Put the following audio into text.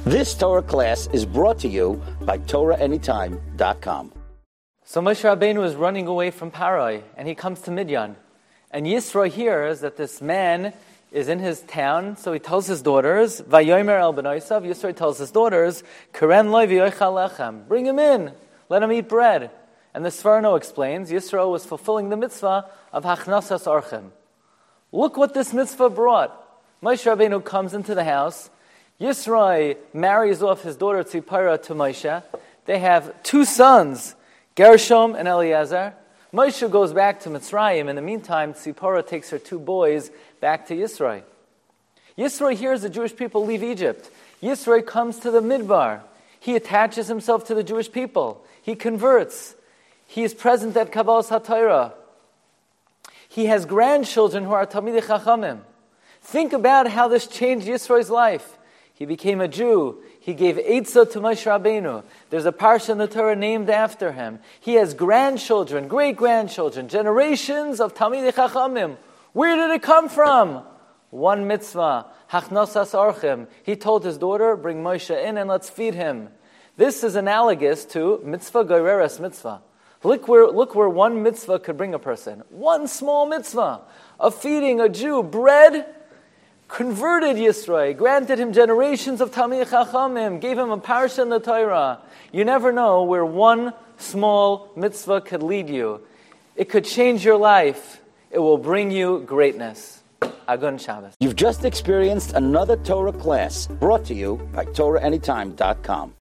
This Torah class is brought to you by TorahAnytime.com. So Moshe Rabbeinu is running away from Parai, and he comes to Midian. And Yisro hears that this man is in his town, so he tells his daughters, Vayomer el benoisav, Yisro tells his daughters, Keren loy v'yochal lechem, bring him in, let him eat bread. And the Sforno explains, Yisro was fulfilling the mitzvah of Hachnasas Orchim. Look what this mitzvah brought. Moshe Rabbeinu comes into the house, Yisro marries off his daughter Tzipora to Moshe. They have two sons, Gershom and Eliezer. Moshe goes back to Mitzrayim. In the meantime, Tzipora takes her two boys back to Yisro. Yisro hears the Jewish people leave Egypt. Yisro comes to the Midbar. He attaches himself to the Jewish people. He converts. He is present at Kabbalas HaTorah. He has grandchildren who are Talmidei Chachamim. Think about how this changed Yisro's life. He became a Jew. He gave Eitzah to Moshe Rabbeinu. There's a parsha in the Torah named after him. He has grandchildren, great-grandchildren, generations of Talmidei Chachamim. Where did it come from? One mitzvah, Hachnasas Orchim. He told his daughter, bring Moshe in and let's feed him. This is analogous to mitzvah goreres mitzvah. Look where one mitzvah could bring a person. One small mitzvah of feeding a Jew bread converted Yisro, granted him generations of Talmidei Chachamim, gave him a parsha in the Torah. You never know where one small mitzvah could lead you. It could change your life. It will bring you greatness. Agun Shabbos. You've just experienced another Torah class brought to you by TorahAnytime.com.